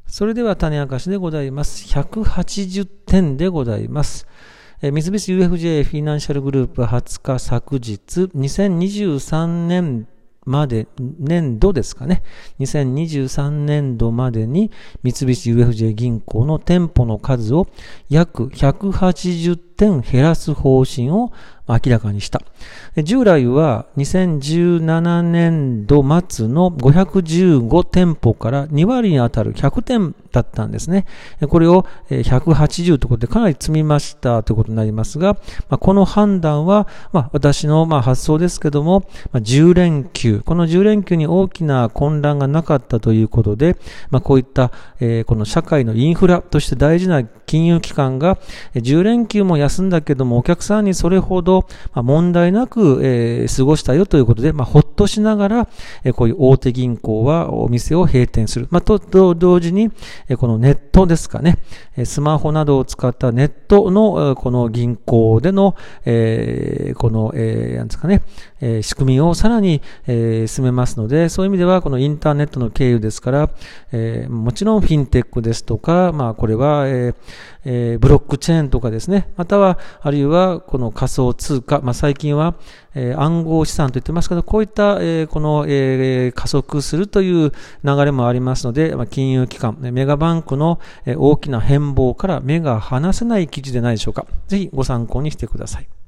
それでは種明かしでございます。180点でございます。三菱 UFJ フィナンシャルグループ20日昨日、2023年まで、年度ですかね。2023年度までに三菱 UFJ 銀行の店舗の数を約180点減らす方針を明らかにした。従来は2017年度末の515店舗から2割に当たる100店だったんですね。これを180ということでかなり積みましたということになりますが、この判断は私の発想ですけども、10連休、この10連休に大きな混乱がなかったということで、こういったこの社会のインフラとして大事な金融機関が10連休も休んだけどもお客さんにそれほど問題なく過ごしたよということで、ほっとしながらこういう大手銀行はお店を閉店する。と同時にこのネットですかね、スマホなどを使ったネットのこの銀行でのこのなんですかね、仕組みをさらに進めますので、そういう意味ではこのインターネットの経由ですから、もちろんフィンテックですとか、これはブロックチェーンとかですね、またはあるいはこの仮想通貨、最近は暗号資産と言ってますけど、こういったこの加速するという流れもありますので、金融機関、メガバンクの大きな変貌から目が離せない記事でないでしょうか。ぜひご参考にしてください。